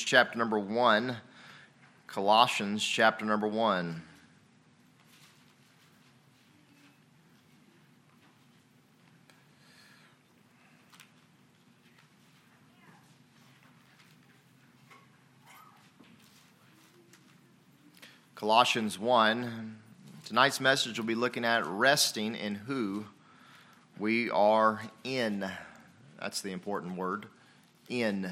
chapter number 1. Colossians chapter number 1. Colossians 1. Tonight's message will be looking at resting in who we are in. That's the important word. In.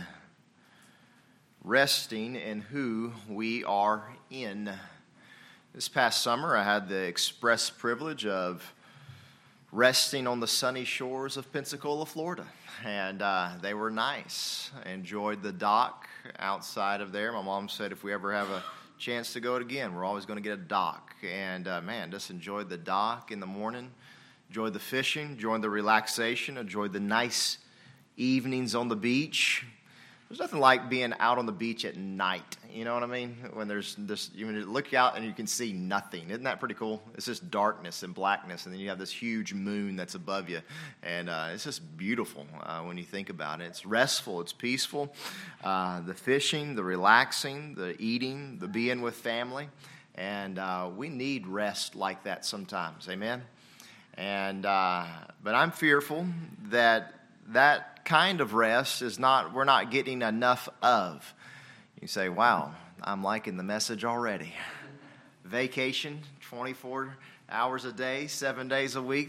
Resting in who we are in. This past summer, I had the express privilege of resting on the sunny shores of Pensacola, Florida. And they were nice. I enjoyed the dock outside of there. My mom said if we ever have a chance to go it again, we're always going to get a dock. And just enjoyed the dock in the morning. Enjoyed the fishing, enjoyed the relaxation, enjoyed the nice evenings on the beach. There's nothing like being out on the beach at night, you know what I mean? When there's this, you look out and you can see nothing. Isn't that pretty cool? It's just darkness and blackness, and then you have this huge moon that's above you, and it's just beautiful when you think about it. It's restful, it's peaceful. The fishing, the relaxing, the eating, the being with family, and we need rest like that sometimes, amen? And but I'm fearful that kind of rest we're not getting enough of. You say, wow, I'm liking the message already. Vacation, 24 hours a day, 7 days a week,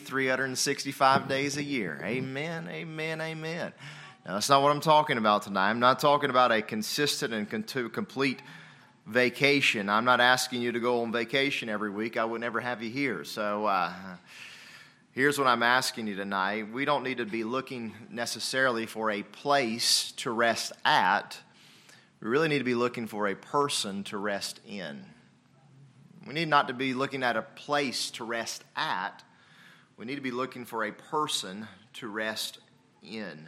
365 days a year. Amen, amen, amen. Now, that's not what I'm talking about tonight. I'm not talking about a consistent and complete vacation. I'm not asking you to go on vacation every week. I would never have you here. So, here's what I'm asking you tonight. We don't need to be looking necessarily for a place to rest at. We really need to be looking for a person to rest in. We need not to be looking at a place to rest at. We need to be looking for a person to rest in.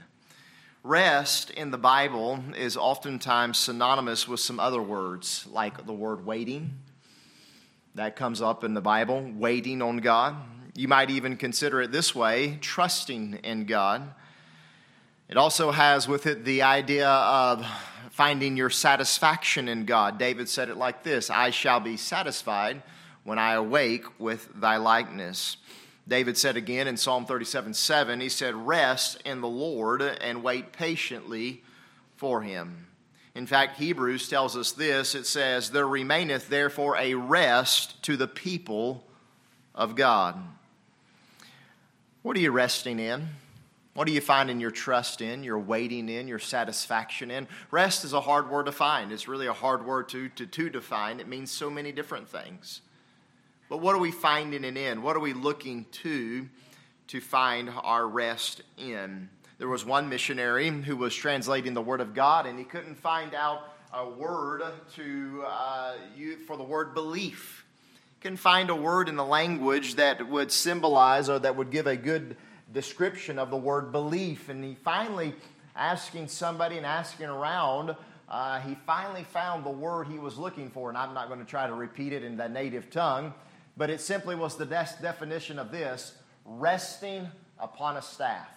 Rest in the Bible is oftentimes synonymous with some other words, like the word waiting. That comes up in the Bible, waiting on God. You might even consider it this way, trusting in God. It also has with it the idea of finding your satisfaction in God. David said it like this, I shall be satisfied when I awake with thy likeness. David said again in Psalm 37:7, he said, rest in the Lord and wait patiently for him. In fact, Hebrews tells us this, it says, there remaineth therefore a rest to the people of God. What are you resting in? What are you finding your trust in, your waiting in, your satisfaction in? Rest is a hard word to find. It's really a hard word to define. It means so many different things. But what are we finding it in? What are we looking to find our rest in? There was one missionary who was translating the Word of God, and he couldn't find out a word for the word belief. Can find a word in the language that would symbolize or that would give a good description of the word belief. And he finally, asking somebody and asking around, he finally found the word he was looking for. And I'm not going to try to repeat it in the native tongue, but it simply was the definition of this, resting upon a staff,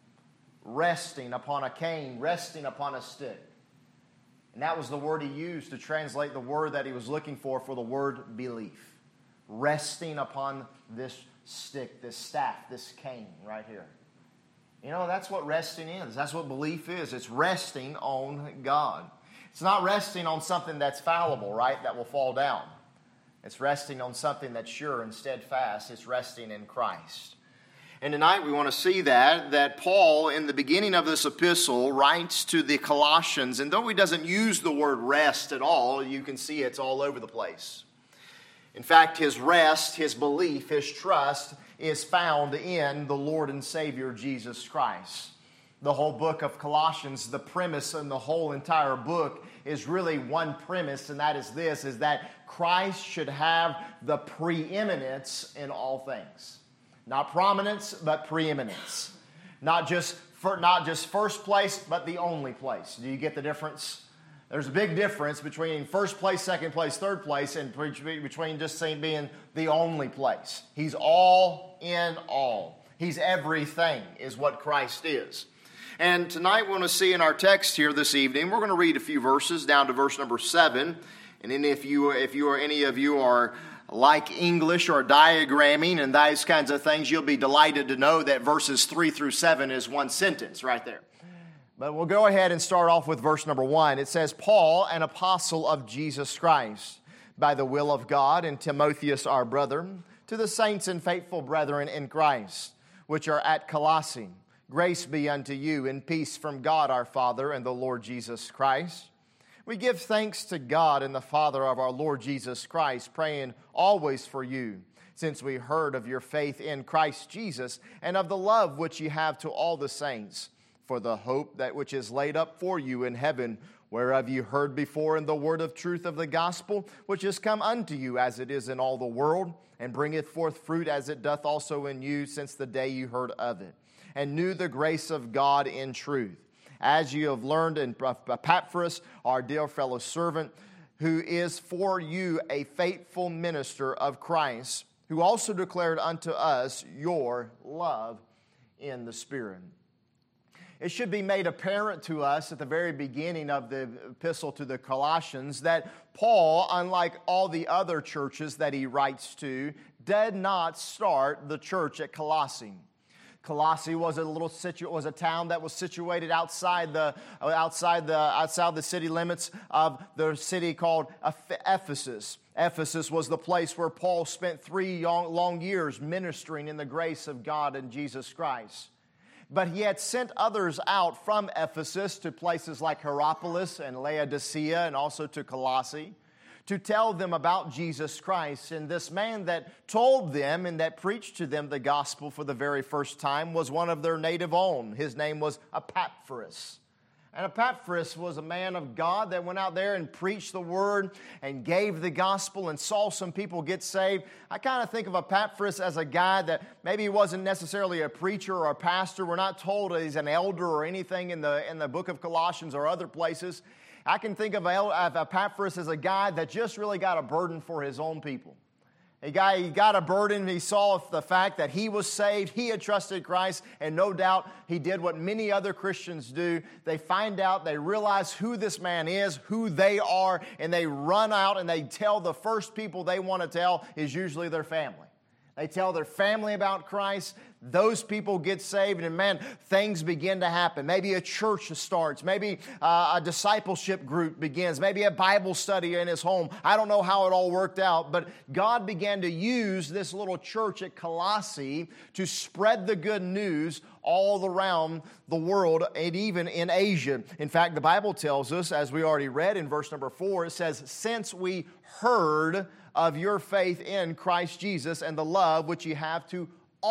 resting upon a cane, resting upon a stick. And that was the word he used to translate the word that he was looking for the word belief. Resting upon this stick, this staff, this cane right here. You know, that's what resting is. That's what belief is. It's resting on God. It's not resting on something that's fallible, right, that will fall down. It's resting on something that's sure and steadfast. It's resting in Christ. And tonight we want to see that Paul, in the beginning of this epistle, writes to the Colossians, and though he doesn't use the word rest at all, you can see it's all over the place. In fact, his rest, his belief, his trust is found in the Lord and Savior Jesus Christ. The whole book of Colossians, the premise in the whole entire book is really one premise, and that is this, is that Christ should have the preeminence in all things. Not prominence, but preeminence. Not just first place, but the only place. Do you get the difference? There's a big difference between first place, second place, third place, and between just saying being the only place. He's all in all. He's everything is what Christ is. And tonight we want to see in our text here this evening, we're going to read a few verses down to verse number 7. And then if any of you are like English or diagramming and those kinds of things, you'll be delighted to know that verses 3 through 7 is one sentence right there. But we'll go ahead and start off with verse number 1. It says, Paul, an apostle of Jesus Christ, by the will of God, and Timotheus our brother, to the saints and faithful brethren in Christ, which are at Colossae, grace be unto you, and peace from God our Father and the Lord Jesus Christ. We give thanks to God and the Father of our Lord Jesus Christ, praying always for you, since we heard of your faith in Christ Jesus, and of the love which ye have to all the saints, for the hope that which is laid up for you in heaven, whereof you heard before in the word of truth of the gospel, which is come unto you as it is in all the world, and bringeth forth fruit as it doth also in you since the day you heard of it, and knew the grace of God in truth, as you have learned in Epaphras, our dear fellow servant, who is for you a faithful minister of Christ, who also declared unto us your love in the Spirit. It should be made apparent to us at the very beginning of the epistle to the Colossians that Paul, unlike all the other churches that he writes to, did not start the church at Colossae. Colossae was a town that was situated outside the city limits of the city called Ephesus. Ephesus was the place where Paul spent 3 long years ministering in the grace of God and Jesus Christ. But he had sent others out from Ephesus to places like Hierapolis and Laodicea and also to Colossae to tell them about Jesus Christ. And this man that told them and that preached to them the gospel for the very first time was one of their native own. His name was Epaphras. And Epaphras was a man of God that went out there and preached the word and gave the gospel and saw some people get saved. I kind of think of Epaphras as a guy that maybe he wasn't necessarily a preacher or a pastor. We're not told that he's an elder or anything in the book of Colossians or other places. I can think of Epaphras as a guy that just really got a burden for his own people. He got a burden. He saw the fact that he was saved. He had trusted Christ. And no doubt he did what many other Christians do. They find out, they realize who this man is, who they are, and they run out and they tell the first people they want to tell is usually their family. They tell their family about Christ. Those people get saved, and man, things begin to happen. Maybe a church starts. Maybe a discipleship group begins. Maybe a Bible study in his home. I don't know how it all worked out, but God began to use this little church at Colossae to spread the good news all around the world and even in Asia. In fact, the Bible tells us, as we already read in verse number 4, it says, since we heard of your faith in Christ Jesus and the love which ye have to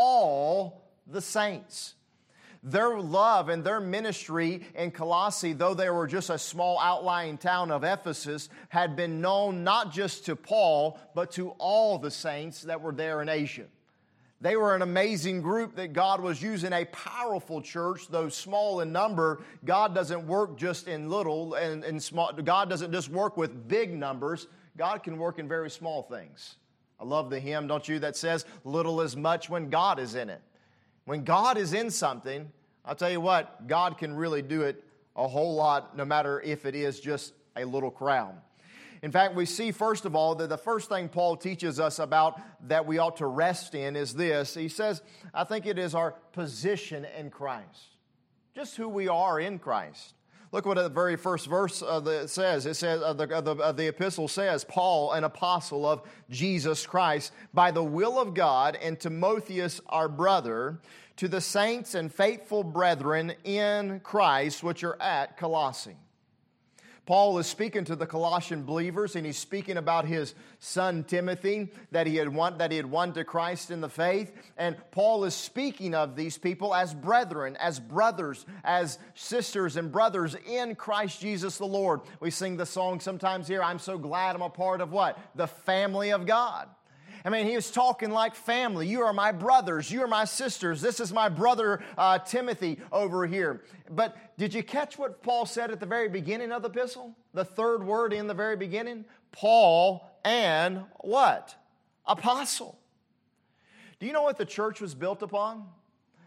all the saints. Their love and their ministry in Colossae, though they were just a small outlying town of Ephesus, had been known not just to Paul, but to all the saints that were there in Asia. They were an amazing group that God was using, a powerful church, though small in number. God doesn't work just in little and small. God doesn't just work with big numbers. God can work in very small things. I love the hymn, don't you, that says, little is much when God is in it. When God is in something, I'll tell you what, God can really do it a whole lot, no matter if it is just a little crowd. In fact, we see, first of all, that the first thing Paul teaches us about that we ought to rest in is this. He says, I think it is our position in Christ. Just who we are in Christ. Look what the very first verse says. It says, the epistle says, Paul, an apostle of Jesus Christ, by the will of God, and Timotheus our brother, to the saints and faithful brethren in Christ, which are at Colossae. Paul is speaking to the Colossian believers, and he's speaking about his son Timothy that he had won to Christ in the faith. And Paul is speaking of these people as brethren, as brothers, as sisters and brothers in Christ Jesus the Lord. We sing the song sometimes here, I'm so glad I'm a part of what? The family of God. I mean, he was talking like family. You are my brothers. You are my sisters. This is my brother Timothy over here. But did you catch what Paul said at the very beginning of the epistle? The third word in the very beginning? Paul and what? Apostle. Do you know what the church was built upon?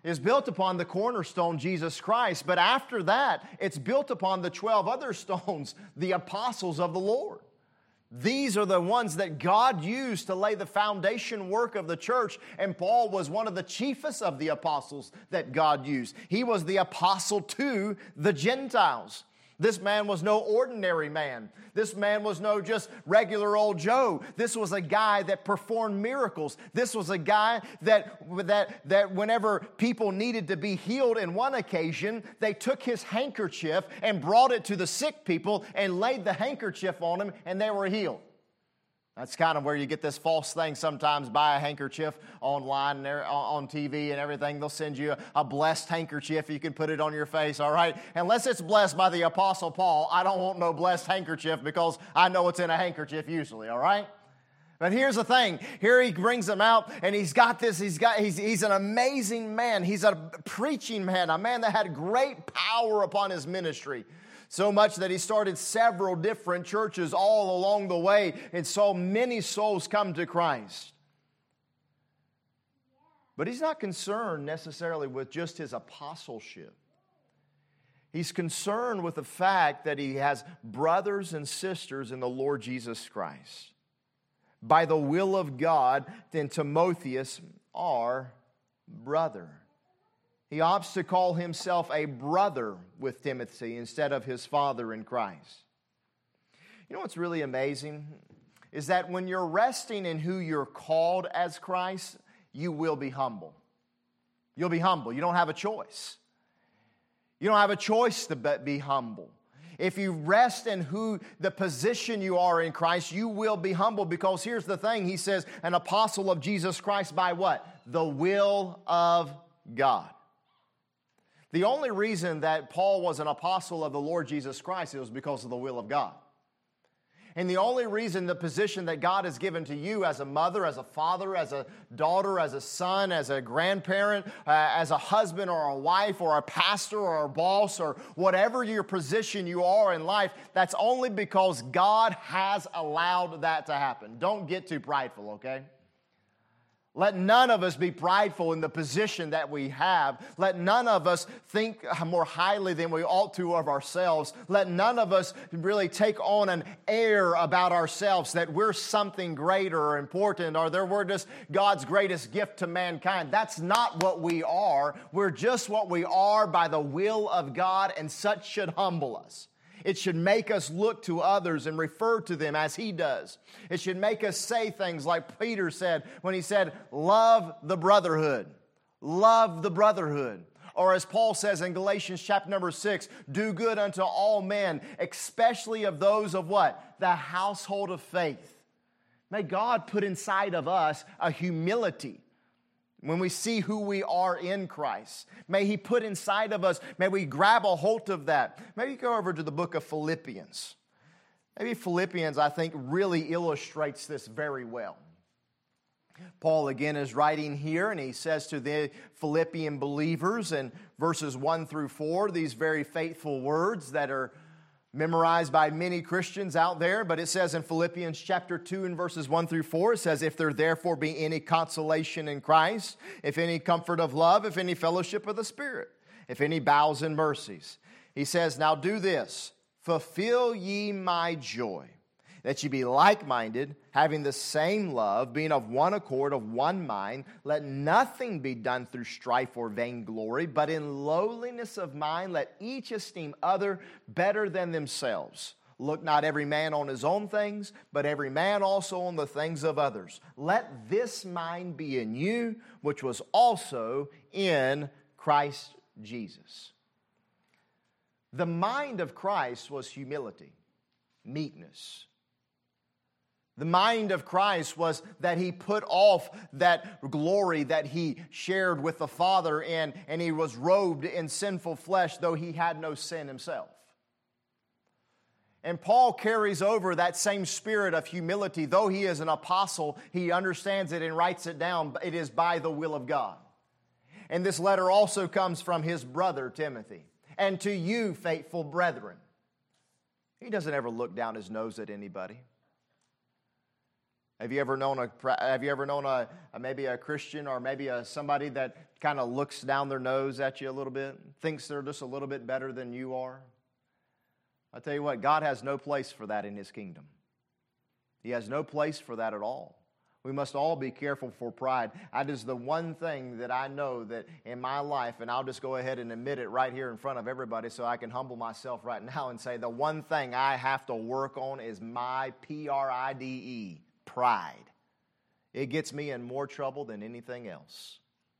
is built upon the cornerstone, Jesus Christ. But after that, it's built upon the 12 other stones, the apostles of the Lord. These are the ones that God used to lay the foundation work of the church, and Paul was one of the chiefest of the apostles that God used. He was the apostle to the Gentiles. This man was no ordinary man. This man was no just regular old Joe. This was a guy that performed miracles. This was a guy that whenever people needed to be healed in one occasion, they took his handkerchief and brought it to the sick people and laid the handkerchief on them, and they were healed. That's kind of where you get this false thing. Sometimes buy a handkerchief online, on TV and everything. They'll send you a blessed handkerchief. You can put it on your face, all right? Unless it's blessed by the Apostle Paul, I don't want no blessed handkerchief because I know it's in a handkerchief usually, all right? But here's the thing. Here he brings them out, and he's got this. He's an amazing man. He's a preaching man, a man that had great power upon his ministry. So much that he started several different churches all along the way and saw many souls come to Christ. But he's not concerned necessarily with just his apostleship. He's concerned with the fact that he has brothers and sisters in the Lord Jesus Christ. By the will of God, then Timotheus, our brother. He opts to call himself a brother with Timothy instead of his father in Christ. You know what's really amazing? Is that when you're resting in who you're called as Christ, you will be humble. You'll be humble. You don't have a choice. You don't have a choice to be humble. If you rest in who the position you are in Christ, you will be humble, because here's the thing. He says, an apostle of Jesus Christ by what? The will of God. The only reason that Paul was an apostle of the Lord Jesus Christ was because of the will of God. And the only reason the position that God has given to you as a mother, as a father, as a daughter, as a son, as a grandparent, as a husband or a wife or a pastor or a boss or whatever your position you are in life, that's only because God has allowed that to happen. Don't get too prideful, okay? Let none of us be prideful in the position that we have. Let none of us think more highly than we ought to of ourselves. Let none of us really take on an air about ourselves that we're something greater or important, or that we're just God's greatest gift to mankind. That's not what we are. We're just what we are by the will of God, and such should humble us. It should make us look to others and refer to them as He does. It should make us say things like Peter said when he said, love the brotherhood. Love the brotherhood. Or as Paul says in Galatians chapter number 6, do good unto all men, especially of those of what? The household of faith. May God put inside of us a humility when we see who we are in Christ. May He put inside of us, may we grab a hold of that. Maybe go over to the book of Philippians. Maybe Philippians, I think, really illustrates this very well. Paul again is writing here, and he says to the Philippian believers in verses 1 through 4, these very faithful words that are memorized by many Christians out there, but it says in Philippians chapter 2 and verses 1 through 4, it says, if there therefore be any consolation in Christ, if any comfort of love, if any fellowship of the Spirit, if any bowels and mercies. He says, now do this, fulfill ye my joy, that ye be like-minded, having the same love, being of one accord, of one mind. Let nothing be done through strife or vainglory, but in lowliness of mind let each esteem other better than themselves. Look not every man on his own things, but every man also on the things of others. Let this mind be in you, which was also in Christ Jesus. The mind of Christ was humility, meekness. The mind of Christ was that He put off that glory that He shared with the Father in, and He was robed in sinful flesh, though He had no sin Himself. And Paul carries over that same spirit of humility. Though he is an apostle, he understands it and writes it down. It is by the will of God. And this letter also comes from his brother Timothy. And to you, faithful brethren. He doesn't ever look down his nose at anybody. Have you ever known maybe a Christian or maybe somebody that kind of looks down their nose at you a little bit, thinks they're just a little bit better than you are? I tell you what, God has no place for that in His kingdom. He has no place for that at all. We must all be careful for pride. That is the one thing that I know that in my life, and I'll just go ahead and admit it right here in front of everybody so I can humble myself right now and say the one thing I have to work on is my Pride, pride. It gets me in more trouble than anything else.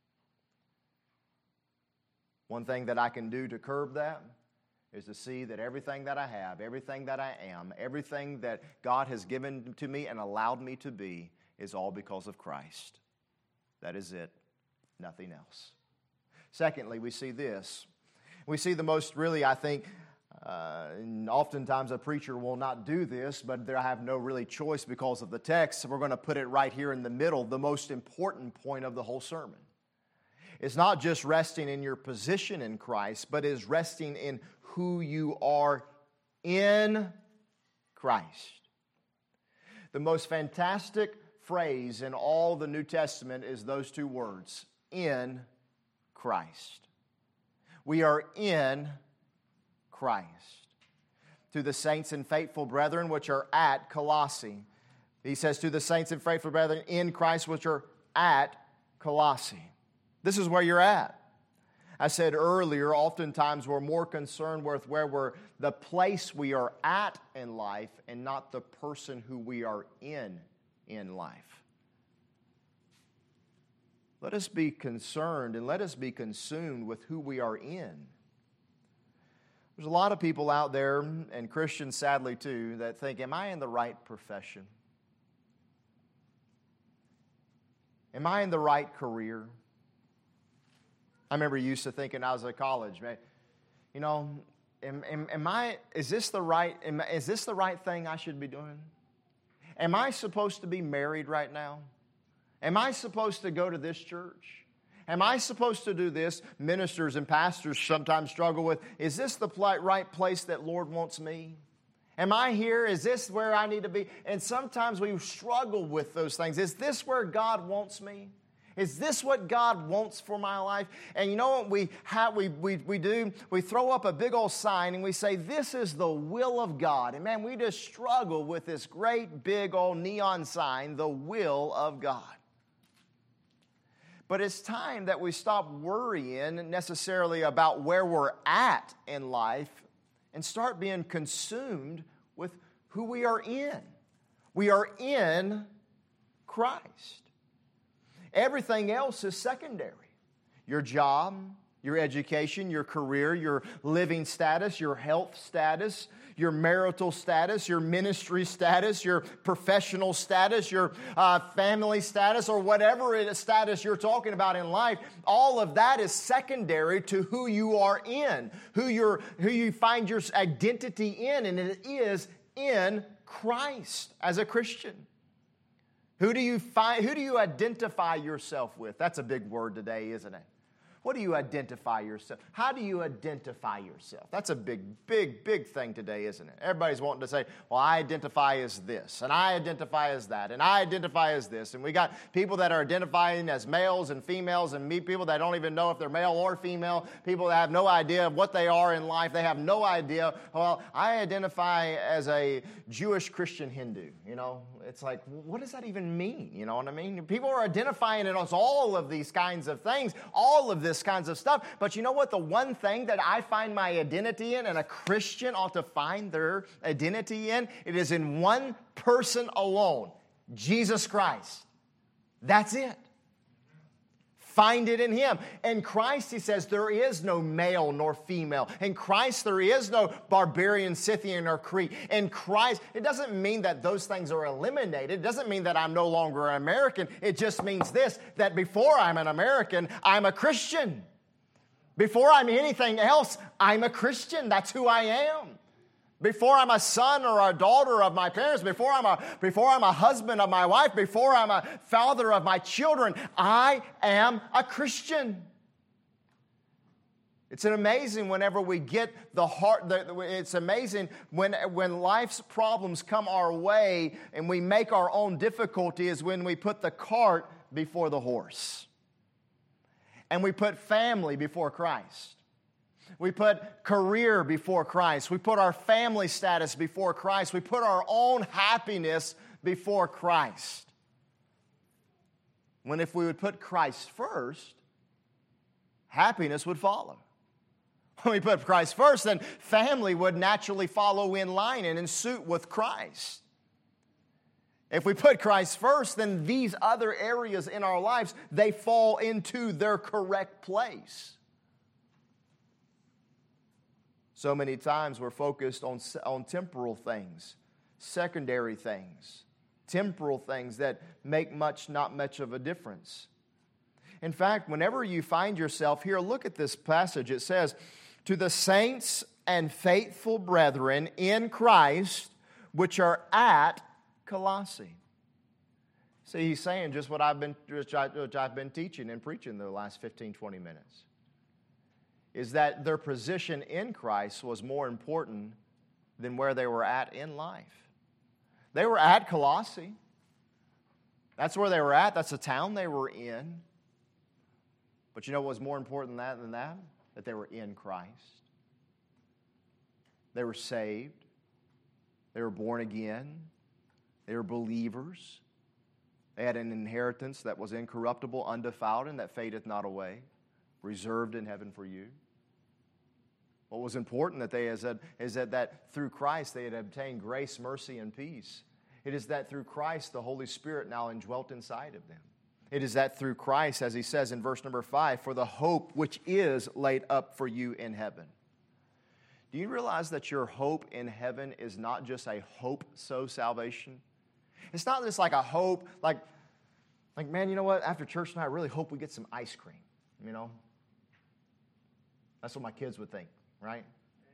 One thing that I can do to curb that is to see that everything that I have, everything that I am, everything that God has given to me and allowed me to be is all because of Christ. That is it. Nothing else. Secondly, we see this. We see the most really, I think, and oftentimes a preacher will not do this, but I have no really choice because of the text. So we're going to put it right here in the middle, the most important point of the whole sermon. It's not just resting in your position in Christ, but is resting in who you are in Christ. The most fantastic phrase in all the New Testament is those two words, in Christ. We are in Christ. To the saints and faithful brethren which are at Colossae. He says, to the saints and faithful brethren in Christ which are at Colossae. This is where you're at. I said earlier, oftentimes we're more concerned with the place we are at in life and not the person who we are in life. Let us be concerned and let us be consumed with who we are in. There's a lot of people out there, and Christians sadly too, that think, am I in the right profession? Am I in the right career? I remember used to thinking I was at college, man, you know, is this the right thing I should be doing? Am I supposed to be married right now? Am I supposed to go to this church? Am I supposed to do this? Ministers and pastors sometimes struggle with, is this the right place that Lord wants me? Am I here? Is this where I need to be? And sometimes we struggle with those things. Is this where God wants me? Is this what God wants for my life? And you know what we do? We throw up a big old sign and we say, this is the will of God. And man, we just struggle with this great big old neon sign, the will of God. But it's time that we stop worrying necessarily about where we're at in life and start being consumed with who we are in. We are in Christ. Everything else is secondary. Your job, your education, your career, your living status, your health status, your marital status, your ministry status, your professional status, your family status, or whatever status you're talking about in life, all of that is secondary to who you are in, who you find your identity in, and it is in Christ as a Christian. Who do you identify yourself with? That's a big word today, isn't it? What do you identify yourself? How do you identify yourself? That's a big thing today, isn't it? Everybody's wanting to say, well, I identify as this, and I identify as that, and I identify as this. And we got people that are identifying as males and females, and meet people that don't even know if they're male or female, people that have no idea of what they are in life. They have no idea. Well, I identify as a Jewish Christian Hindu. You know, it's like, what does that even mean? You know what I mean? People are identifying it as all of these kinds of things, all of this kinds of stuff. But you know what? The one thing that I find my identity in, and a Christian ought to find their identity in, it is in one person alone, Jesus Christ. That's it. Find it in Him. In Christ, He says, there is no male nor female. In Christ, there is no barbarian, Scythian, or Crete. In Christ, it doesn't mean that those things are eliminated. It doesn't mean that I'm no longer an American. It just means this, that before I'm an American, I'm a Christian. Before I'm anything else, I'm a Christian. That's who I am. Before I'm a son or a daughter of my parents, before I'm a husband of my wife, before I'm a father of my children, I am a Christian. It's amazing whenever we get the heart. It's amazing when life's problems come our way and we make our own difficulty is when we put the cart before the horse. And we put family before Christ. We put career before Christ. We put our family status before Christ. We put our own happiness before Christ. When if we would put Christ first, happiness would follow. When we put Christ first, then family would naturally follow in line and in suit with Christ. If we put Christ first, then these other areas in our lives, they fall into their correct place. So many times we're focused on temporal things, secondary things, temporal things that make not much of a difference. In fact, whenever you find yourself here, look at this passage. It says, "To the saints and faithful brethren in Christ, which are at Colossae." See, he's saying just what I've been teaching and preaching the last 15, 20 minutes. Is that their position in Christ was more important than where they were at in life. They were at Colossae. That's where they were at. That's the town they were in. But you know what was more important than that? That they were in Christ. They were saved. They were born again. They were believers. They had an inheritance that was incorruptible, undefiled, and that fadeth not away, reserved in heaven for you. What was important that they is that through Christ they had obtained grace, mercy, and peace. It is that through Christ the Holy Spirit now indwelt inside of them. It is that through Christ, as he says in verse number 5, for the hope which is laid up for you in heaven. Do you realize that your hope in heaven is not just a hope-so salvation? It's not just like a hope, like, man, you know what? After church tonight, I really hope we get some ice cream, you know? That's what my kids would think, right?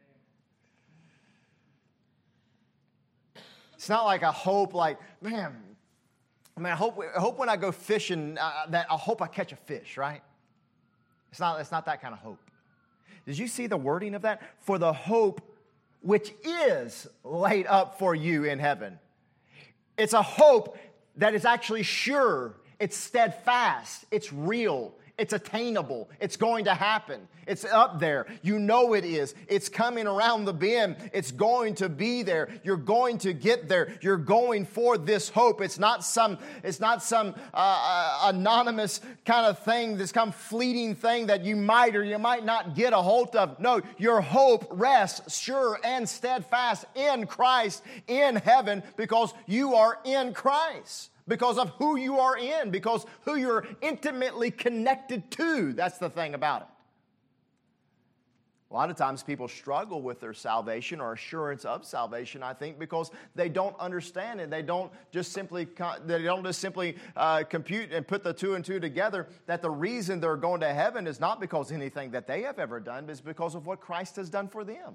It's not like a hope like, man, I hope when I go fishing that I hope I catch a fish, right? It's not that kind of hope. Did you see the wording of that? For the hope which is laid up for you in heaven. It's a hope that is actually sure. It's steadfast. It's real. It's attainable. It's going to happen. It's up there. You know it is. It's coming around the bend. It's going to be there. You're going to get there. You're going for this hope. It's not some anonymous kind of thing, this kind of fleeting thing that you might or you might not get a hold of. No, your hope rests sure and steadfast in Christ, in heaven, because you are in Christ. Because of who you are in, because who you're intimately connected to. That's the thing about it. A lot of times people struggle with their salvation or assurance of salvation, I think, because they don't understand it. They don't just simply compute and put the two and two together, that the reason they're going to heaven is not because of anything that they have ever done, but it's because of what Christ has done for them.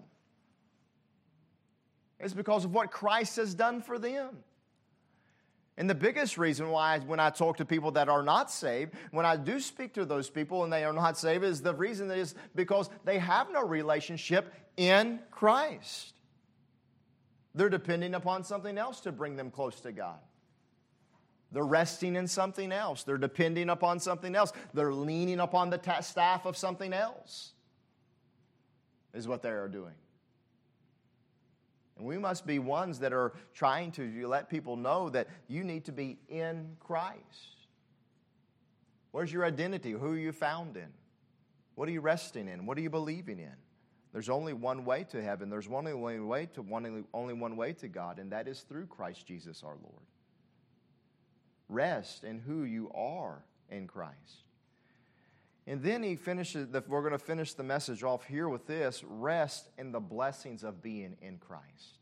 It's because of what Christ has done for them. And the biggest reason why when I talk to people that are not saved, when I do speak to those people and they are not saved, is the reason is because they have no relationship in Christ. They're depending upon something else to bring them close to God. They're resting in something else. They're depending upon something else. They're leaning upon the staff of something else, is what they are doing. And we must be ones that are trying to let people know that you need to be in Christ. Where's your identity? Who are you found in? What are you resting in? What are you believing in? There's only one way to heaven. There's only one way to God, and that is through Christ Jesus our Lord. Rest in who you are in Christ. And then he finishes, we're going to finish the message off here with this: rest in the blessings of being in Christ.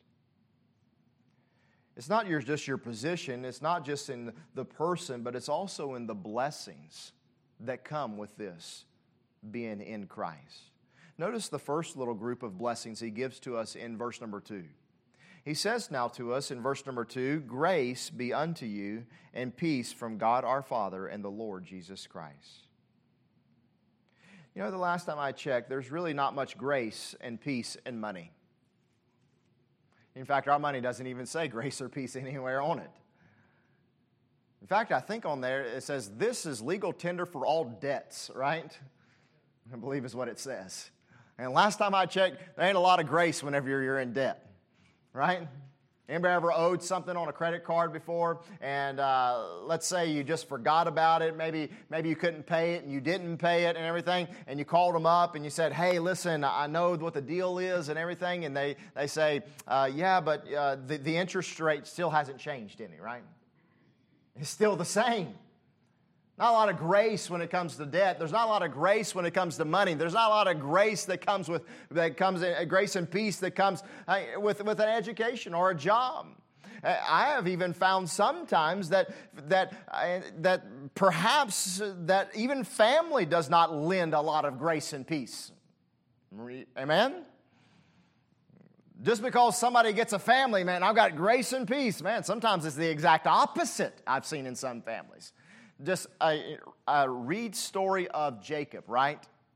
It's not just your position, it's not just in the person, but it's also in the blessings that come with this, being in Christ. Notice the first little group of blessings he gives to us in verse number 2. He says now to us in verse number 2, grace be unto you and peace from God our Father and the Lord Jesus Christ. You know, the last time I checked, there's really not much grace and peace in money. In fact, our money doesn't even say grace or peace anywhere on it. In fact, I think on there it says, this is legal tender for all debts, right? I believe is what it says. And last time I checked, there ain't a lot of grace whenever you're in debt, right? Anybody ever owed something on a credit card before, and let's say you just forgot about it, maybe you couldn't pay it and you didn't pay it and everything, and you called them up and you said, hey, listen, I know what the deal is and everything, and they say, yeah, but the interest rate still hasn't changed any, right? It's still the same. Not a lot of grace when it comes to debt. There's not a lot of grace when it comes to money. There's not a lot of grace that comes grace and peace that comes with an education or a job. I have even found sometimes that perhaps that even family does not lend a lot of grace and peace. Amen? Just because somebody gets a family, man, I've got grace and peace. Man, sometimes it's the exact opposite I've seen in some families. Just a read story of Jacob, right?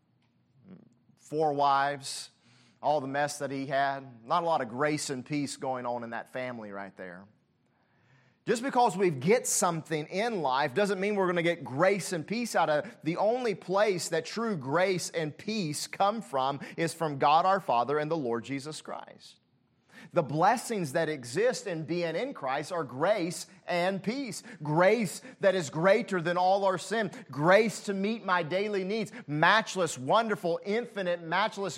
4 wives, all the mess that he had. Not a lot of grace and peace going on in that family right there. Just because we get something in life doesn't mean we're going to get grace and peace out of it. The only place that true grace and peace come from is from God our Father and the Lord Jesus Christ. The blessings that exist in being in Christ are grace and peace. Grace that is greater than all our sin. Grace to meet my daily needs. Matchless, wonderful, infinite, matchless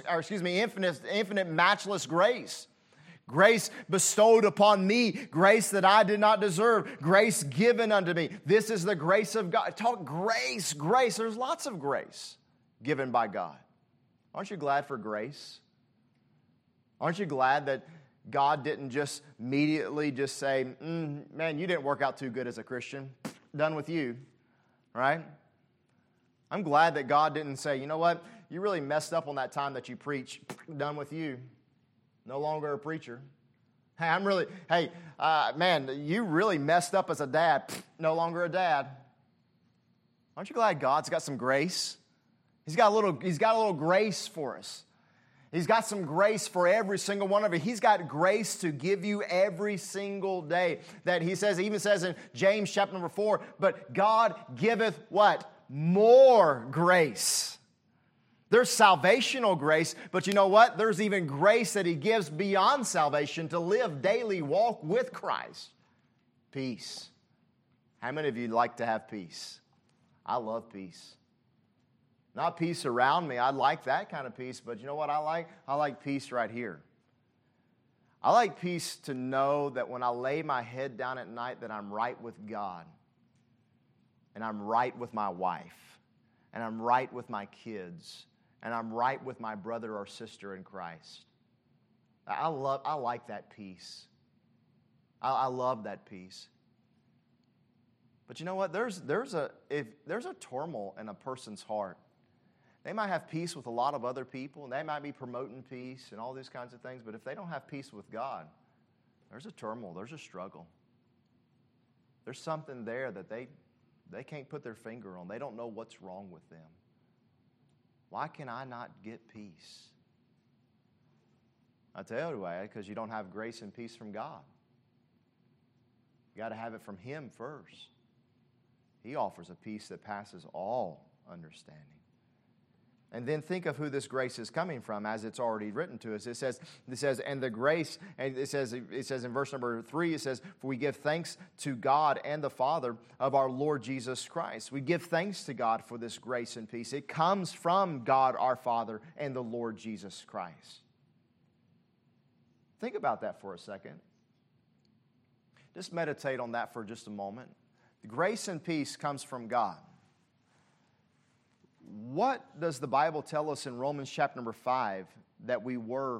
grace. Grace bestowed upon me. Grace that I did not deserve. Grace given unto me. This is the grace of God. Talk grace. There's lots of grace given by God. Aren't you glad for grace? Aren't you glad that God didn't just immediately just say, man, you didn't work out too good as a Christian. Done with you, right? I'm glad that God didn't say, you know what? You really messed up on that time that you preached. Done with you. No longer a preacher. Hey, man, you really messed up as a dad. No longer a dad. Aren't you glad God's got some grace? He's got a little grace for us. He's got some grace for every single one of you. He's got grace to give you every single day. That he even says in James chapter number 4, but God giveth what? More grace. There's salvational grace, but you know what? There's even grace that he gives beyond salvation to live daily walk with Christ. Peace. How many of you like to have peace? I love peace. Not peace around me. I like that kind of peace, but you know what I like? I like peace right here. I like peace to know that when I lay my head down at night that I'm right with God, and I'm right with my wife, and I'm right with my kids, and I'm right with my brother or sister in Christ. I like that peace. I love that peace. But you know what? There's a turmoil in a person's heart. They might have peace with a lot of other people, and they might be promoting peace and all these kinds of things, but if they don't have peace with God, there's a turmoil, there's a struggle. There's something there that they can't put their finger on. They don't know what's wrong with them. Why can I not get peace? I tell you why, because you don't have grace and peace from God. You got to have it from Him first. He offers a peace that passes all understanding. And then think of who this grace is coming from, as it's already written to us. It says, and the grace, and it says in verse number 3, it says, for we give thanks to God and the Father of our Lord Jesus Christ. We give thanks to God for this grace and peace. It comes from God our Father and the Lord Jesus Christ. Think about that for a second. Just meditate on that for just a moment. The grace and peace comes from God. What does the Bible tell us in Romans chapter number 5 that we were?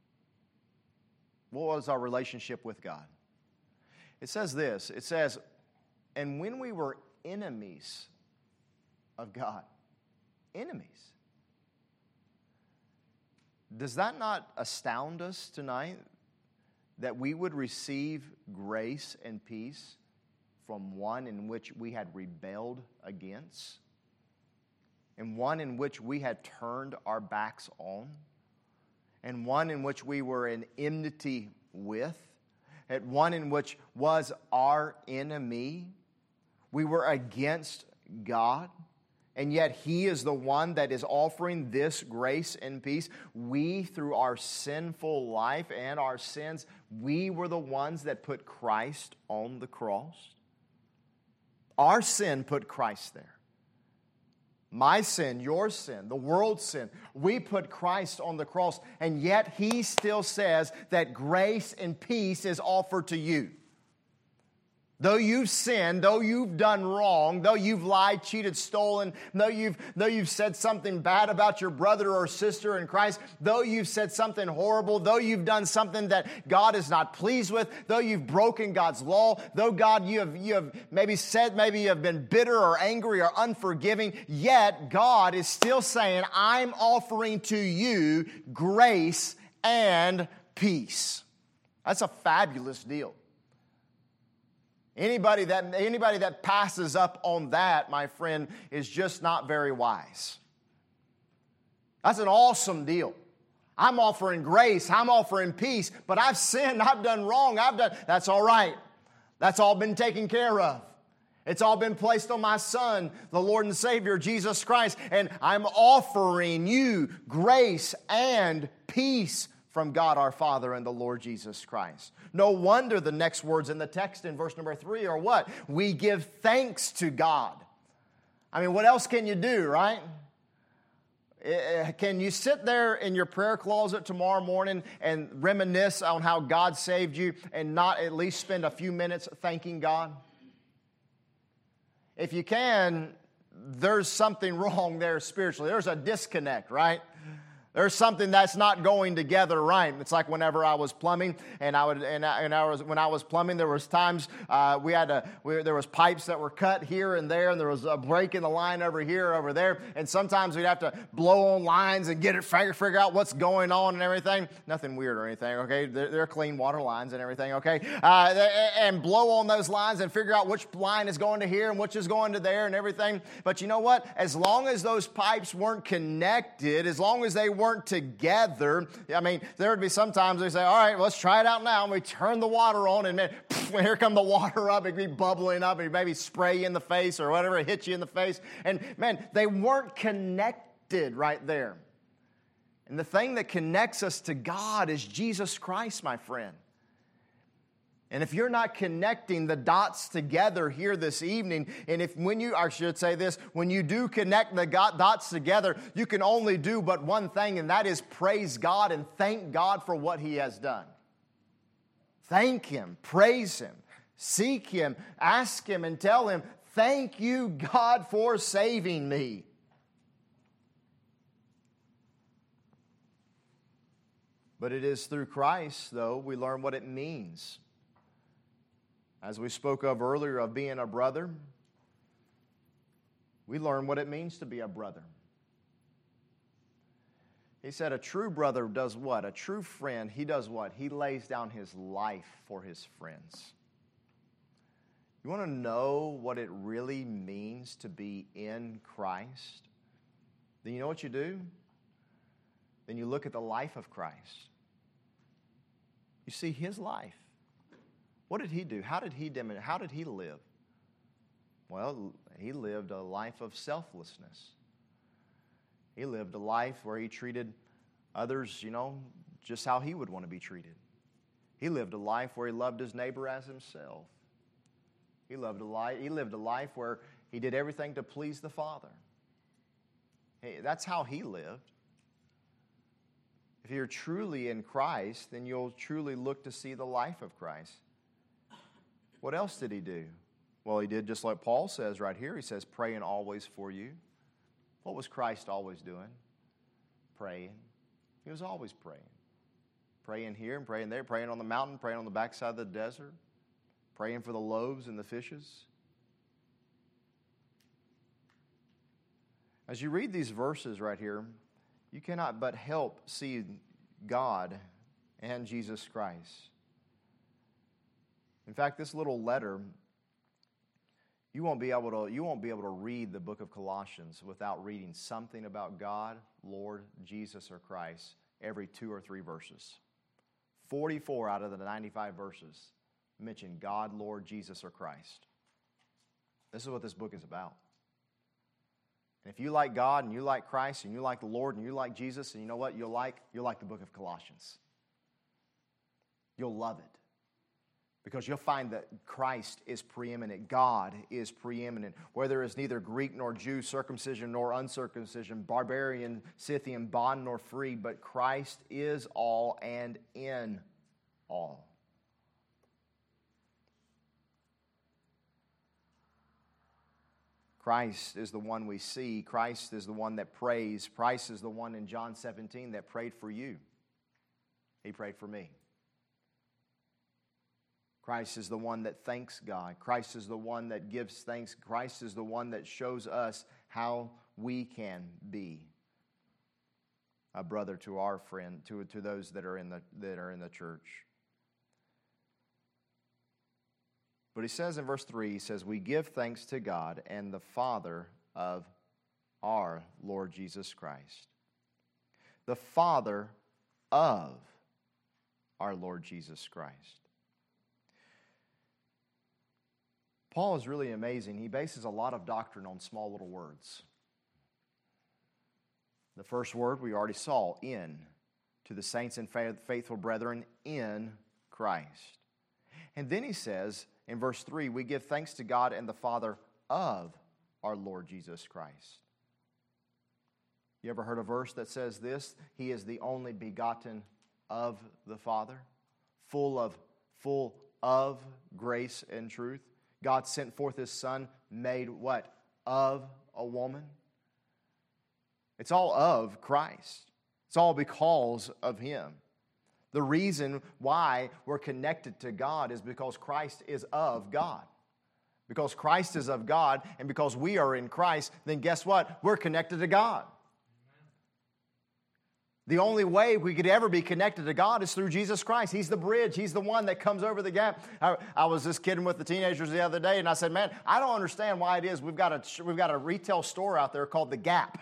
What was our relationship with God? It says this. It says, and when we were enemies of God. Enemies. Does that not astound us tonight that we would receive grace and peace from one in which we had rebelled against? and one in which we had turned our backs on, and one in which we were in enmity with, and one in which was our enemy. We were against God, and yet He is the one that is offering this grace and peace. We, through our sinful life and our sins, we were the ones that put Christ on the cross. Our sin put Christ there. My sin, your sin, the world's sin. We put Christ on the cross, and yet He still says that grace and peace is offered to you. Though you've sinned, though you've done wrong, though you've lied, cheated, stolen, though you've said something bad about your brother or sister in Christ, though you've said something horrible, though you've done something that God is not pleased with, though you've broken God's law, though God you have maybe you have been bitter or angry or unforgiving, yet God is still saying, I'm offering to you grace and peace. That's a fabulous deal. Anybody that passes up on that, my friend, is just not very wise. That's an awesome deal. I'm offering grace, I'm offering peace, but I've sinned, I've done wrong, that's all right. That's all been taken care of. It's all been placed on my Son, the Lord and Savior, Jesus Christ, and I'm offering you grace and peace from God our Father and the Lord Jesus Christ. No wonder the next words in the text in verse number 3 are what? We give thanks to God. I mean, what else can you do, right? Can you sit there in your prayer closet tomorrow morning and reminisce on how God saved you and not at least spend a few minutes thanking God? If you can, there's something wrong there spiritually. There's a disconnect, right? There's something that's not going together right. It's like whenever I was plumbing, when I was plumbing, there was times there was pipes that were cut here and there, and there was a break in the line over here, over there, and sometimes we'd have to blow on lines and get it figure out what's going on and everything. Nothing weird or anything, okay? They're clean water lines and everything, okay? And blow on those lines and figure out which line is going to here and which is going to there and everything. But you know what? As long as those pipes weren't connected, as long as they weren't together, I mean, there would be sometimes they say, all right, let's try it out now. And we turn the water on, and man, here come the water up. It'd be bubbling up. It'd maybe spray you in the face or whatever, it hit you in the face. And man, they weren't connected right there. And the thing that connects us to God is Jesus Christ, my friend. And if you're not connecting the dots together here this evening, and when you do connect the dots together, you can only do but one thing, and that is praise God and thank God for what He has done. Thank Him, praise Him, seek Him, ask Him, and tell Him, thank you, God, for saving me. But it is through Christ, though, we learn what it means. As we spoke of earlier, of being a brother, we learn what it means to be a brother. He said a true brother does what? A true friend, he does what? He lays down his life for his friends. You want to know what it really means to be in Christ? Then you know what you do? Then you look at the life of Christ. You see His life. What did He do? How did He live? Well, He lived a life of selflessness. He lived a life where He treated others, just how He would want to be treated. He lived a life where He loved His neighbor as Himself. He lived a life where He did everything to please the Father. Hey, that's how He lived. If you're truly in Christ, then you'll truly look to see the life of Christ. What else did He do? Well, He did just like Paul says right here. He says, praying always for you. What was Christ always doing? Praying. He was always praying. Praying here and praying there, praying on the mountain, praying on the backside of the desert, praying for the loaves and the fishes. As you read these verses right here, you cannot but help see God and Jesus Christ. In fact, this little letter You won't be able to read the book of Colossians without reading something about God, Lord, Jesus, or Christ every 2 or 3 verses. 44 out of the 95 verses mention God, Lord, Jesus, or Christ. This is what this book is about. And if you like God and you like Christ and you like the Lord and you like Jesus, and you know what you'll like the book of Colossians. You'll love it. Because you'll find that Christ is preeminent. God is preeminent. Where there is neither Greek nor Jew, circumcision nor uncircumcision, barbarian, Scythian, bond nor free, but Christ is all and in all. Christ is the one we see. Christ is the one that prays. Christ is the one in John 17 that prayed for you. He prayed for me. Christ is the one that thanks God. Christ is the one that gives thanks. Christ is the one that shows us how we can be a brother to our friend, to those that are in the church. But he says in verse 3, he says, we give thanks to God and the Father of our Lord Jesus Christ. The Father of our Lord Jesus Christ. Paul is really amazing. He bases a lot of doctrine on small little words. The first word we already saw, in, to the saints and faithful brethren in Christ. And then he says in verse 3, we give thanks to God and the Father of our Lord Jesus Christ. You ever heard a verse that says this? He is the only begotten of the Father, full of grace and truth. God sent forth His Son, made what? Of a woman. It's all of Christ. It's all because of Him. The reason why we're connected to God is because Christ is of God. Because Christ is of God, and because we are in Christ, then guess what? We're connected to God. The only way we could ever be connected to God is through Jesus Christ. He's the bridge. He's the one that comes over the gap. I was just kidding with the teenagers the other day, and I said, man, I don't understand why it is we've got a retail store out there called The Gap.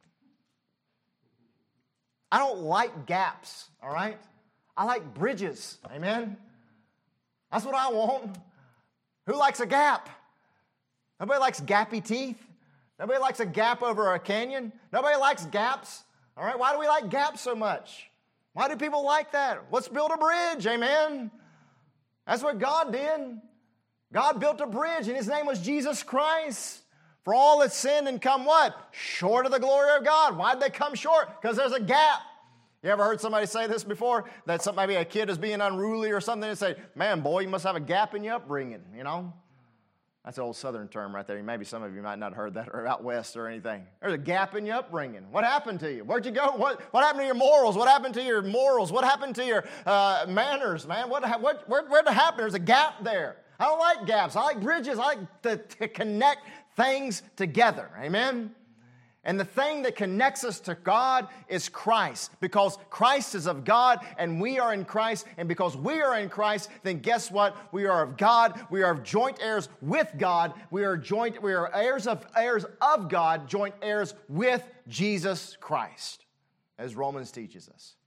I don't like gaps, all right? I like bridges, amen? That's what I want. Who likes a gap? Nobody likes gappy teeth. Nobody likes a gap over a canyon. Nobody likes gaps. All right, why do we like gaps so much? Why do people like that? Let's build a bridge, amen? That's what God did. God built a bridge, and His name was Jesus Christ. For all that sinned and come what? Short of the glory of God. Why did they come short? Because there's a gap. You ever heard somebody say this before? That maybe a kid is being unruly or something, and say, man, boy, you must have a gap in your upbringing, you know? That's an old Southern term right there. Maybe some of you might not have heard that, or out west or anything. There's a gap in your upbringing. What happened to you? Where'd you go? What happened to your morals? What happened to your morals? What happened to your manners, man? Where'd it happen? There's a gap there. I don't like gaps. I like bridges. I like to connect things together. Amen? And the thing that connects us to God is Christ. Because Christ is of God and we are in Christ. And because we are in Christ, then guess what? We are of God. We are joint heirs with God. We are heirs of God, joint heirs with Jesus Christ, as Romans teaches us.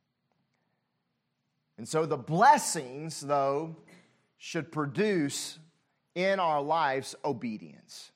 And so the blessings, though, should produce in our lives obedience.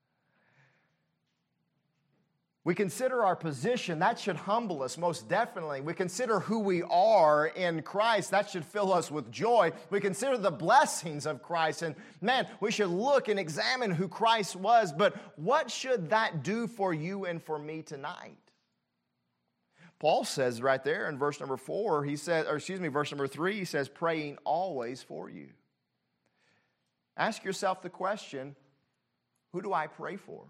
We consider our position. That should humble us, most definitely. We consider who we are in Christ. That should fill us with joy. We consider the blessings of Christ. And man, we should look and examine who Christ was. But what should that do for you and for me tonight? Paul says right there in verse number 4, verse number 3, he says, praying always for you. Ask yourself the question, who do I pray for?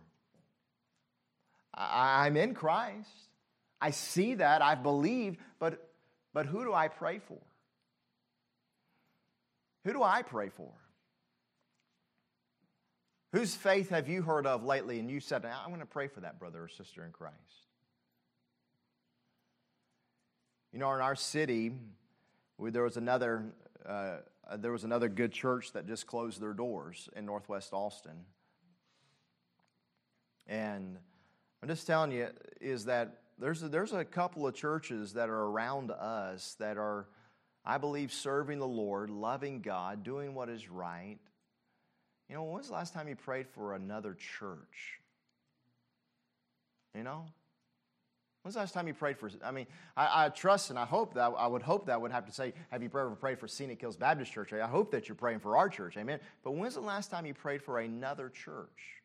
I'm in Christ. I see that. I've believed. But who do I pray for? Who do I pray for? Whose faith have you heard of lately and you said, I'm going to pray for that brother or sister in Christ? You know, in our city, there was another good church that just closed their doors in Northwest Austin. And I'm just telling you is that there's a couple of churches that are around us that are, I believe, serving the Lord, loving God, doing what is right. You know, when was the last time you prayed for another church? You know? When's the last time you prayed for, I trust and I hope that, I would hope that I would have to say, have you ever prayed for Scenic Hills Baptist Church? I hope that you're praying for our church, amen? But when's the last time you prayed for another church?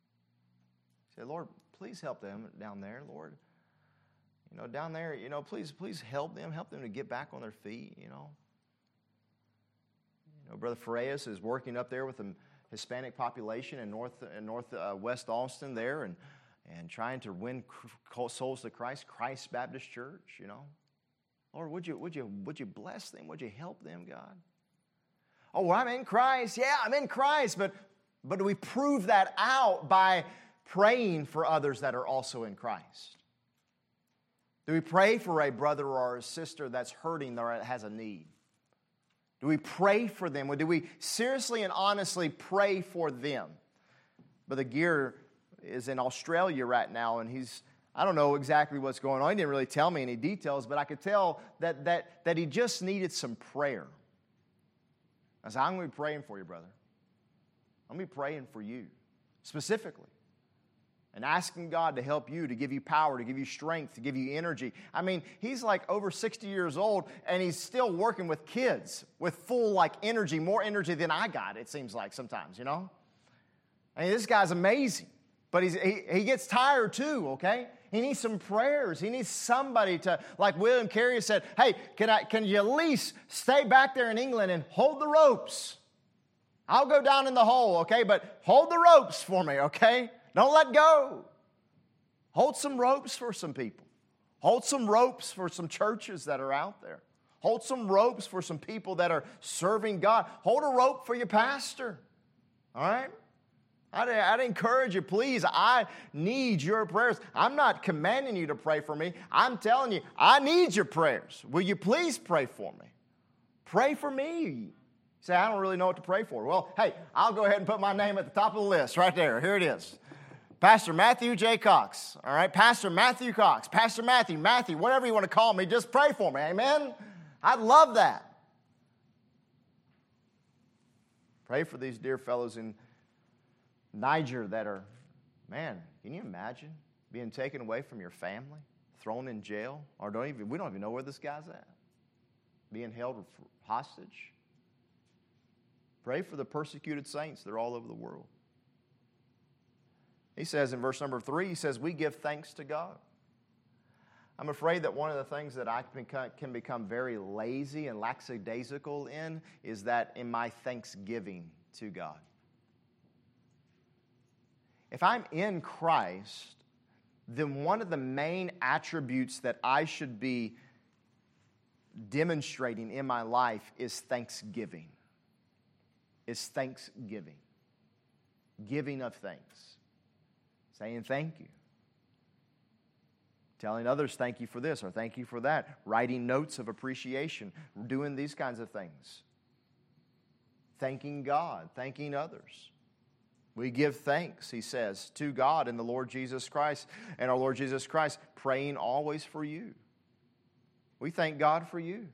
Say, Lord, please help them down there, Lord. You know, down there, you know, please help them to get back on their feet, you know. You know, Brother Farias is working up there with the Hispanic population in West Austin there, and trying to win souls to Christ Baptist Church, you know. Lord, would you bless them? Would you help them, God? Oh, well, I'm in Christ. Yeah, I'm in Christ. But do we prove that out by praying for others that are also in Christ? Do we pray for a brother or a sister that's hurting or has a need? Do we pray for them? Or do we seriously and honestly pray for them? Brother Gear is in Australia right now, and I don't know exactly what's going on. He didn't really tell me any details, but I could tell that he just needed some prayer. I said, I'm going to be praying for you, brother. I'm going to be praying for you, specifically. And asking God to help you, to give you power, to give you strength, to give you energy. I mean, he's like over 60 years old, and he's still working with kids with full energy, more energy than I got, it seems like sometimes, you know? I mean, this guy's amazing. But he gets tired too, okay? He needs some prayers. He needs somebody to, like William Carey said, hey, can you at least stay back there in England and hold the ropes? I'll go down in the hole, okay? But hold the ropes for me, okay? Don't let go. Hold some ropes for some people. Hold some ropes for some churches that are out there. Hold some ropes for some people that are serving God. Hold a rope for your pastor, all right? I'd encourage you, please, I need your prayers. I'm not commanding you to pray for me. I'm telling you, I need your prayers. Will you please pray for me? Pray for me. You say, I don't really know what to pray for. Well, hey, I'll go ahead and put my name at the top of the list right there. Here it is. Pastor Matthew J. Cox. All right, Pastor Matthew Cox. Pastor Matthew, whatever you want to call me, just pray for me. Amen? I'd love that. Pray for these dear fellows in Niger that are, man, can you imagine being taken away from your family, thrown in jail, or we don't even know where this guy's at, being held hostage? Pray for the persecuted saints. They're all over the world. He says in verse number 3, he says, we give thanks to God. I'm afraid that one of the things that I can become very lazy and lackadaisical in is that in my thanksgiving to God. If I'm in Christ, then one of the main attributes that I should be demonstrating in my life is thanksgiving. Is thanksgiving. Giving of thanks. Saying thank you. Telling others thank you for this or thank you for that. Writing notes of appreciation. Doing these kinds of things. Thanking God. Thanking others. We give thanks, he says, to God and the Lord Jesus Christ, and our Lord Jesus Christ, praying always for you. We thank God for you.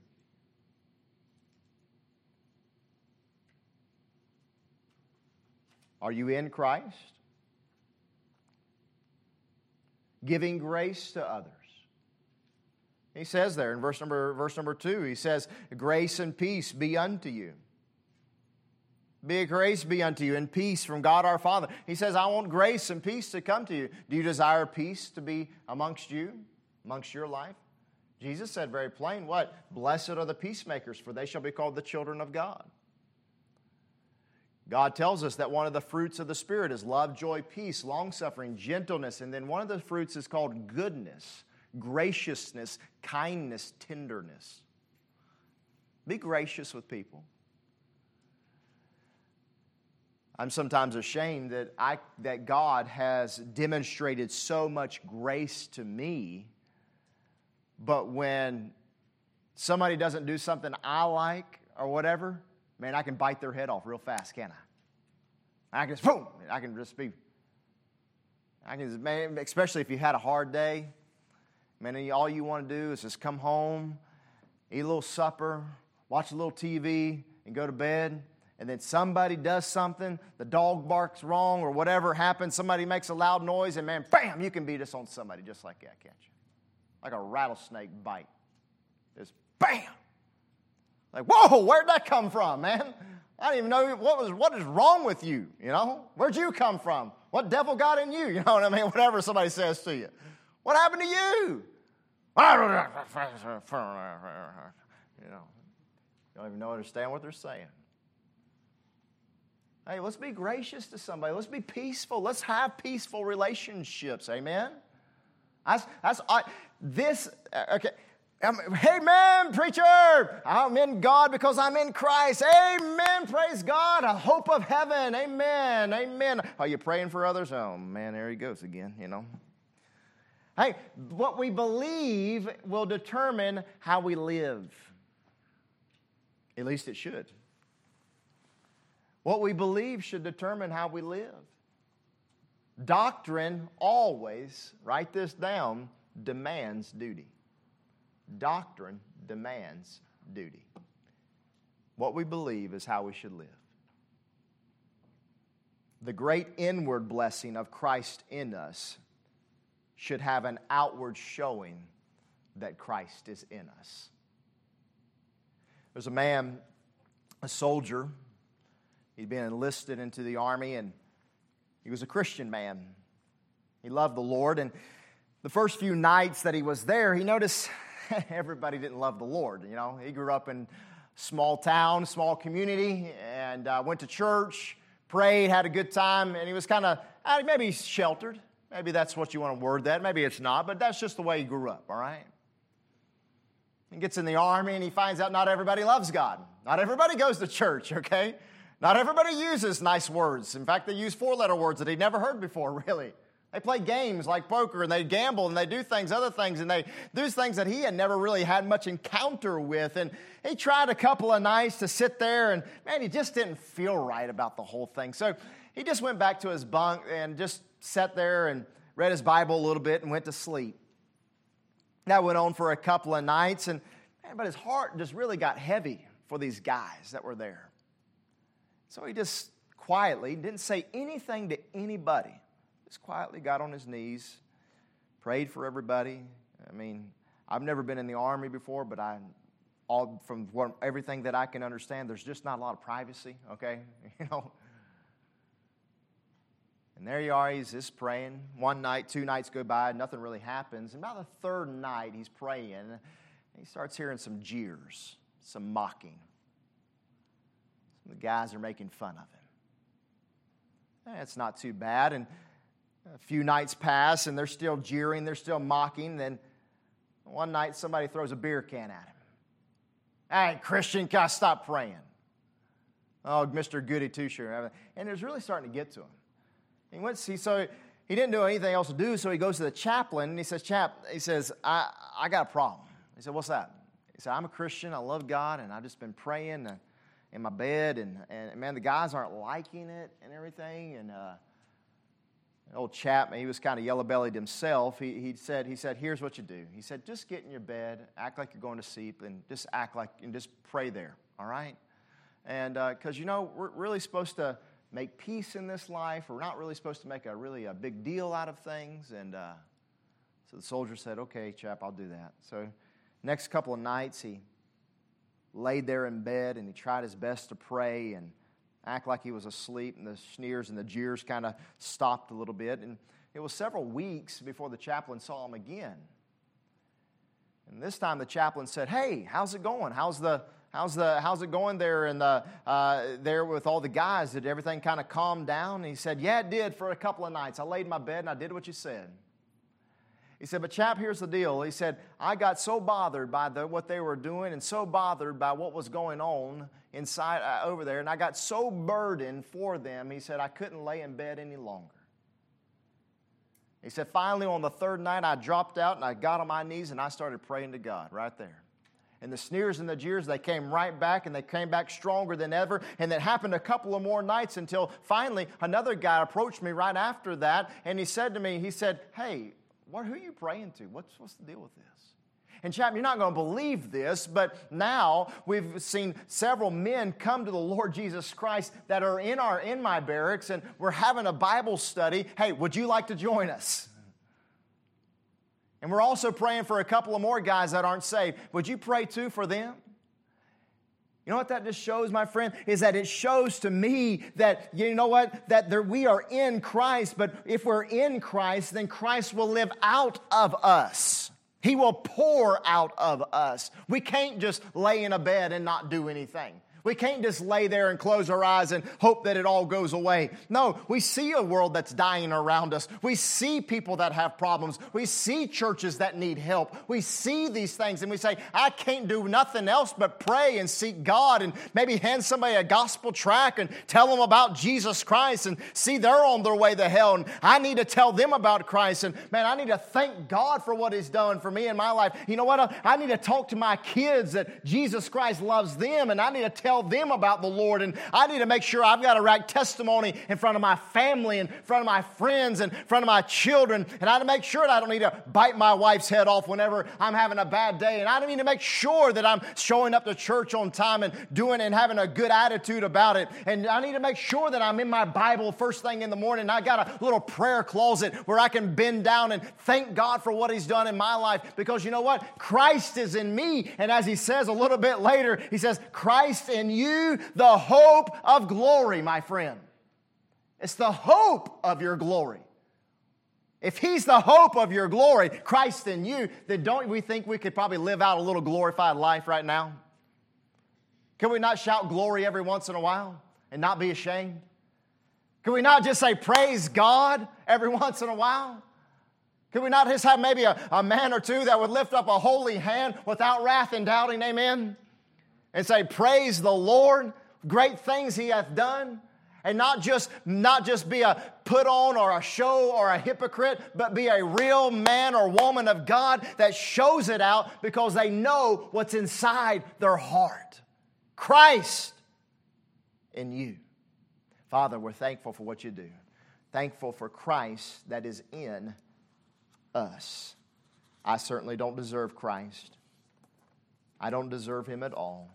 Are you in Christ? Giving grace to others. He says there in verse number 2, he says, grace and peace be unto you. Grace be unto you and peace from God our Father. He says, I want grace and peace to come to you. Do you desire peace to be amongst you, amongst your life? Jesus said very plain, what? Blessed are the peacemakers, for they shall be called the children of God. God tells us that one of the fruits of the Spirit is love, joy, peace, long-suffering, gentleness, and then one of the fruits is called goodness, graciousness, kindness, tenderness. Be gracious with people. I'm sometimes ashamed that God has demonstrated so much grace to me, but when somebody doesn't do something I like or whatever, man, I can bite their head off real fast, can't I? I can just be Especially if you had a hard day. Man, all you want to do is just come home, eat a little supper, watch a little TV, and go to bed. And then somebody does something, the dog barks wrong or whatever happens, somebody makes a loud noise, and man, bam, you can beat us on somebody just like that, can't you? Like a rattlesnake bite. Just bam! Like, whoa, where'd that come from, man? I didn't even know what is wrong with you, you know? Where'd you come from? What devil got in you? You know what I mean? Whatever somebody says to you. What happened to you? You know, you don't even understand what they're saying. Hey, let's be gracious to somebody. Let's be peaceful. Let's have peaceful relationships. Amen? Amen, preacher. I'm in God because I'm in Christ. Amen, praise God. A hope of heaven. Amen, amen. Are you praying for others? Oh, man, there he goes again, you know. Hey, what we believe will determine how we live. At least it should. What we believe should determine how we live. Doctrine always, write this down, demands duty. Doctrine demands duty. What we believe is how we should live. The great inward blessing of Christ in us should have an outward showing that Christ is in us. There's a man, a soldier. He'd been enlisted into the army, and he was a Christian man. He loved the Lord, and the first few nights that he was there, he noticed everybody didn't love the Lord. You know, he grew up in a small town, small community, and went to church, prayed, had a good time, and he was kind of, maybe sheltered. Maybe that's what you want to word that. Maybe it's not, but that's just the way he grew up, all right? He gets in the army, and he finds out not everybody loves God. Not everybody goes to church, okay? Not everybody uses nice words. In fact, they use four-letter words that he'd never heard before, really. They play games like poker, and they gamble, and they do other things, and they do things that he had never really had much encounter with. And he tried a couple of nights to sit there, and man, he just didn't feel right about the whole thing. So he just went back to his bunk and just sat there and read his Bible a little bit and went to sleep. That went on for a couple of nights, and man, but his heart just really got heavy for these guys that were there. So he just quietly didn't say anything to anybody. Just quietly got on his knees, prayed for everybody. I mean, I've never been in the army before, but from everything that I can understand, there's just not a lot of privacy, okay? You know. And there you are, he's just praying. One night, 2 nights go by, nothing really happens. And about the third night, he's praying, and he starts hearing some jeers, some mocking. The guys are making fun of him. It's not too bad. And a few nights pass, and they're still jeering, they're still mocking. Then one night, somebody throws a beer can at him. Hey, Christian, can I stop praying? Oh, Mr. Goody Two-Shoes. And it was really starting to get to him. He went to see, so he didn't do anything else to do, so he goes to the chaplain, and he says, I got a problem. He said, what's that? He said, I'm a Christian, I love God, and I've just been praying in my bed, and man, the guys aren't liking it and everything. And an old chap, he was kind of yellow-bellied himself. He said, here's what you do. He said, just get in your bed, act like you're going to sleep, and just just pray there, all right? And because, we're really supposed to make peace in this life. We're not really supposed to make a big deal out of things. And so the soldier said, okay, chap, I'll do that. So next couple of nights, he laid there in bed, and he tried his best to pray and act like he was asleep, and the sneers and the jeers kind of stopped a little bit. And it was several weeks before the chaplain saw him again. And this time the chaplain said, hey, how's it going? How's it going there there with all the guys? Did everything kind of calm down? And he said, yeah, it did for a couple of nights. I laid in my bed and I did what you said. He said, but chap, here's the deal. He said, I got so bothered by what they were doing and so bothered by what was going on inside over there, and I got so burdened for them, he said, I couldn't lay in bed any longer. He said, finally, on the third night, I dropped out and I got on my knees and I started praying to God right there. And the sneers and the jeers, they came right back, and they came back stronger than ever. And that happened a couple of more nights until finally another guy approached me right after that, and he said to me, hey, who are you praying to? What's the deal with this? And chap, you're not going to believe this, but now we've seen several men come to the Lord Jesus Christ that are in my barracks, and we're having a Bible study. Hey, would you like to join us? And we're also praying for a couple of more guys that aren't saved. Would you pray too for them? You know what that just shows, my friend? Is that it shows to me that, you know what? That we are in Christ, but if we're in Christ, then Christ will live out of us. He will pour out of us. We can't just lay in a bed and not do anything. We can't just lay there and close our eyes and hope that it all goes away. No, we see a world that's dying around us. We see people that have problems. We see churches that need help. We see these things and we say, I can't do nothing else but pray and seek God and maybe hand somebody a gospel tract and tell them about Jesus Christ and see they're on their way to hell and I need to tell them about Christ and man, I need to thank God for what He's done for me in my life. You know what? I need to talk to my kids that Jesus Christ loves them and I need to tell them about the Lord, and I need to make sure I've got a right testimony in front of my family, in front of my friends, in front of my children, and I need to make sure that I don't need to bite my wife's head off whenever I'm having a bad day, and I need to make sure that I'm showing up to church on time and doing and having a good attitude about it, and I need to make sure that I'm in my Bible first thing in the morning, and I got a little prayer closet where I can bend down and thank God for what He's done in my life, because you know what? Christ is in me, and as He says a little bit later, He says, Christ in you, the hope of glory, my friend. It's the hope of your glory. If He's the hope of your glory, Christ in you, then don't we think we could probably live out a little glorified life right now? Can we not shout glory every once in a while and not be ashamed? Can we not just say praise God every once in a while? Can we not just have maybe a man or two that would lift up a holy hand without wrath and doubting, amen? And say, praise the Lord, great things He hath done. And not just be a put on or a show or a hypocrite, but be a real man or woman of God that shows it out because they know what's inside their heart. Christ in you. Father, we're thankful for what You do. Thankful for Christ that is in us. I certainly don't deserve Christ. I don't deserve Him at all.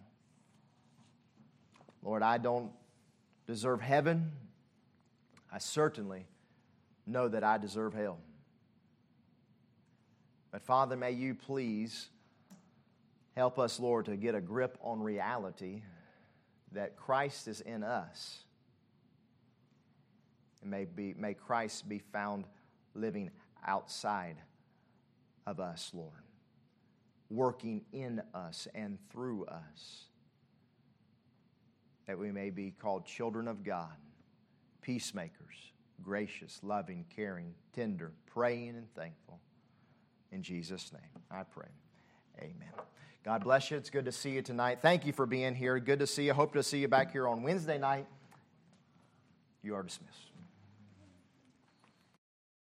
Lord, I don't deserve heaven. I certainly know that I deserve hell. But Father, may You please help us, Lord, to get a grip on reality that Christ is in us. And may Christ be found living outside of us, Lord, working in us and through us, that we may be called children of God, peacemakers, gracious, loving, caring, tender, praying and thankful. In Jesus' name, I pray. Amen. God bless you. It's good to see you tonight. Thank you for being here. Good to see you. Hope to see you back here on Wednesday night. You are dismissed.